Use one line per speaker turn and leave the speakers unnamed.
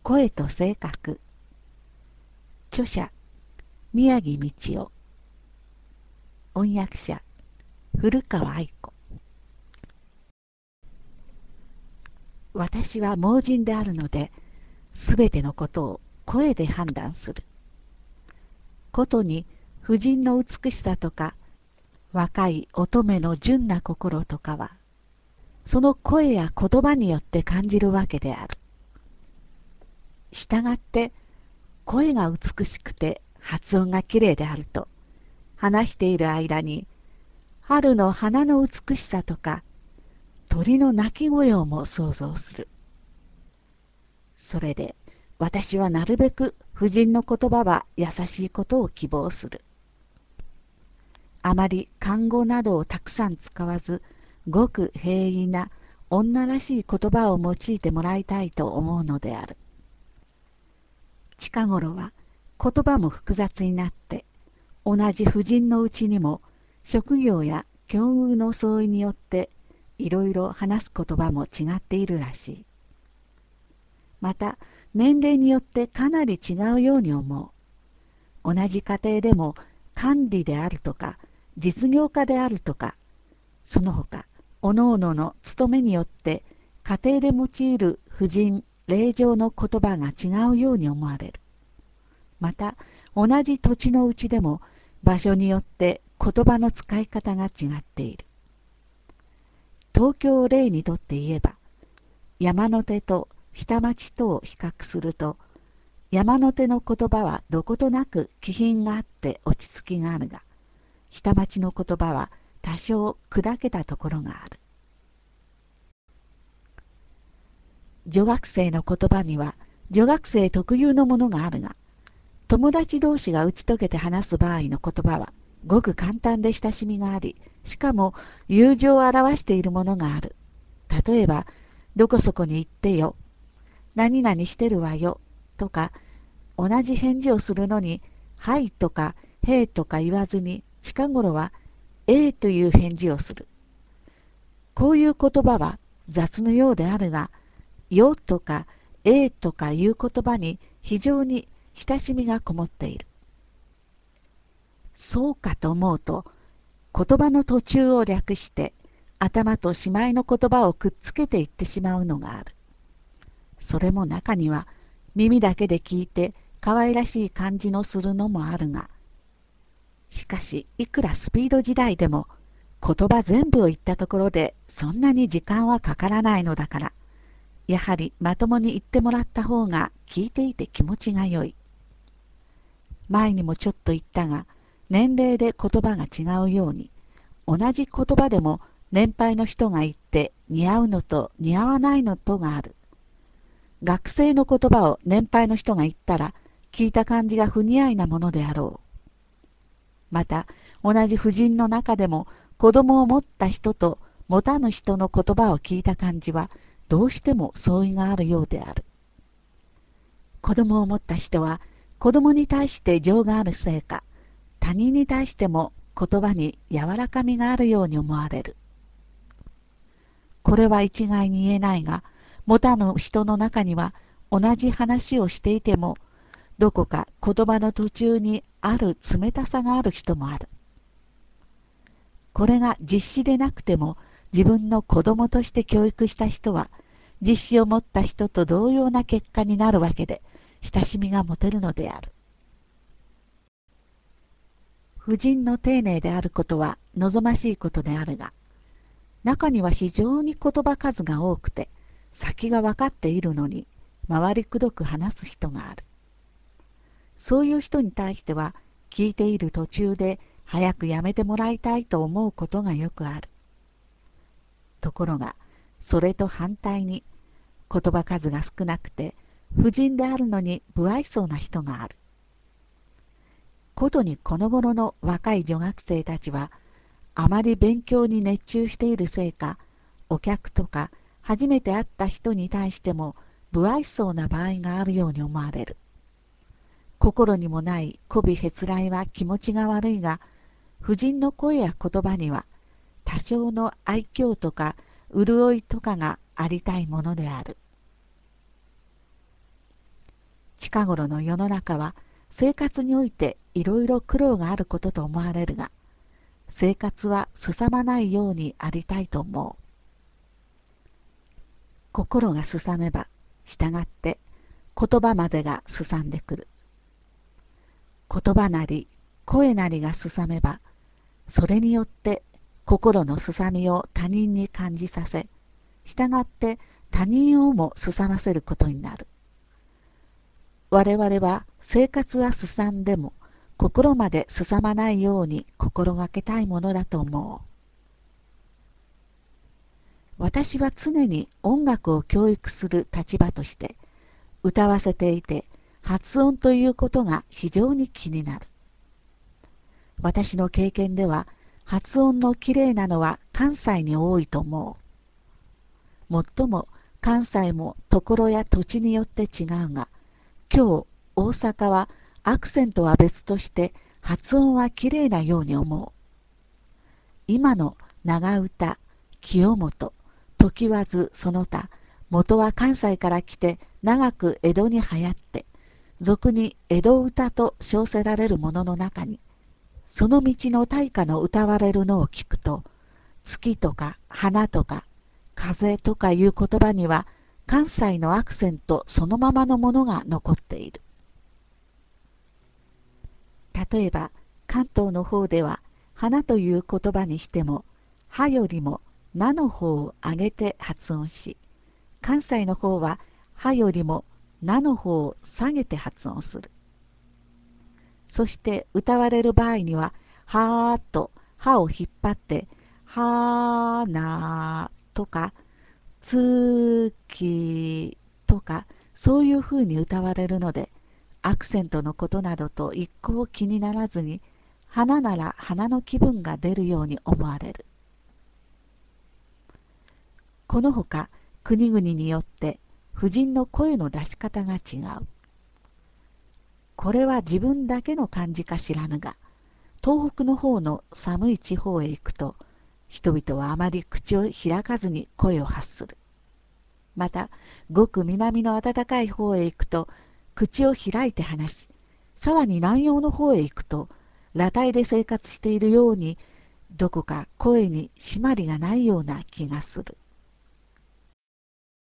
声と性格。著者宮城道夫。翻訳者古川愛子。私は盲人であるので、すべてのことを声で判断する。ことに婦人の美しさとか、若い乙女の純な心とかは、その声や言葉によって感じるわけである。したがって、声が美しくて発音がきれいであると、話している間に、春の花の美しさとか、鳥の鳴き声をも想像する。それで、私はなるべく婦人の言葉は優しいことを希望する。あまり漢語などをたくさん使わず、ごく平易な女らしい言葉を用いてもらいたいと思うのである。近頃は言葉も複雑になって、同じ婦人のうちにも職業や境遇の相違によっていろいろ話す言葉も違っているらしい。また年齢によってかなり違うように思う。同じ家庭でも管理であるとか実業家であるとか、その他おのおのの務めによって家庭で用いる婦人礼状の言葉が違うように思われる。また同じ土地のうちでも場所によって言葉の使い方が違っている。東京を例にとって言えば、山手と下町とを比較すると、山手の言葉はどことなく気品があって落ち着きがあるが、下町の言葉は多少砕けたところがある。女学生の言葉には女学生特有のものがあるが、友達同士が打ち解けて話す場合の言葉はごく簡単で親しみがあり、しかも友情を表しているものがある。例えば、どこそこに行ってよ、何々してるわよ、とか、同じ返事をするのに、はいとか、へいとか言わずに、近頃は、ええという返事をする。こういう言葉は雑のようであるが、よとか、ええとかいう言葉に非常に親しみがこもっている。そうかと思うと、言葉の途中を略して、頭としまいの言葉をくっつけていってしまうのがある。それも中には耳だけで聞いて可愛らしい感じのするのもあるが、しかしいくらスピード時代でも言葉全部を言ったところでそんなに時間はかからないのだから、やはりまともに言ってもらった方が聞いていて気持ちが良い。前にもちょっと言ったが、年齢で言葉が違うように、同じ言葉でも年配の人が言って似合うのと似合わないのとがある。学生の言葉を年配の人が言ったら聞いた感じが不似合いなものであろう。また同じ婦人の中でも子供を持った人と持たぬ人の言葉を聞いた感じはどうしても相違があるようである。子供を持った人は子供に対して情があるせいか、他人に対しても言葉に柔らかみがあるように思われる。これは一概に言えないが、持たぬ人の中には同じ話をしていても、どこか言葉の途中にある冷たさがある人もある。これが実子でなくても、自分の子供として教育した人は、実子を持った人と同様な結果になるわけで、親しみが持てるのである。婦人の丁寧であることは望ましいことであるが、中には非常に言葉数が多くて、先が分かっているのに、回りくどく話す人がある。そういう人に対しては、聞いている途中で早くやめてもらいたいと思うことがよくある。ところが、それと反対に、言葉数が少なくて、婦人であるのに不愛想な人がある。ことにこの頃の若い女学生たちは、あまり勉強に熱中しているせいか、お客とか初めて会った人に対しても不愛想な場合があるように思われる。心にもない媚びへつらいは気持ちが悪いが、婦人の声や言葉には多少の愛嬌とか潤いとかがありたいものである。 近頃の世の中は生活においていろいろ苦労があることと思われるが、生活はすさまないようにありたいと思う。心がすさめば、したがって言葉までがすさんでくる。言葉なり声なりがすさめば、それによって心のすさみを他人に感じさせ、したがって他人をもすさませることになる。我々は生活はすさんでも心まですさまないように心がけたいものだと思う。私は常に音楽を教育する立場として歌わせていて、発音ということが非常に気になる。私の経験では発音のきれいなのは関西に多いと思う。もっとも関西もところや土地によって違うが、今日大阪はアクセントは別として発音はきれいなように思う。今の長唄、清本、常磐津その他、元は関西から来て長く江戸に流行って、俗に江戸唄と称せられるものの中に、その道の大歌の歌われるのを聞くと、月とか花とか風とかいう言葉には関西のアクセントそのままのものが残っている。例えば関東の方では花という言葉にしても、はよりもなの方を上げて発音し、関西の方ははよりもなの方を下げて発音する。そして歌われる場合には、はーっと歯を引っ張って、はーなーとか、つきとか、そういうふうに歌われるので、アクセントのことなどと一向気にならずに、花なら花の気分が出るように思われる。このほか、国々によって婦人の声の出し方が違う。これは自分だけの感じか知らぬが、東北の方の寒い地方へ行くと、人々はあまり口を開かずに声を発する。また、ごく南の暖かい方へ行くと、口を開いて話し、さらに南洋の方へ行くと、裸体で生活しているように、どこか声に締まりがないような気がする。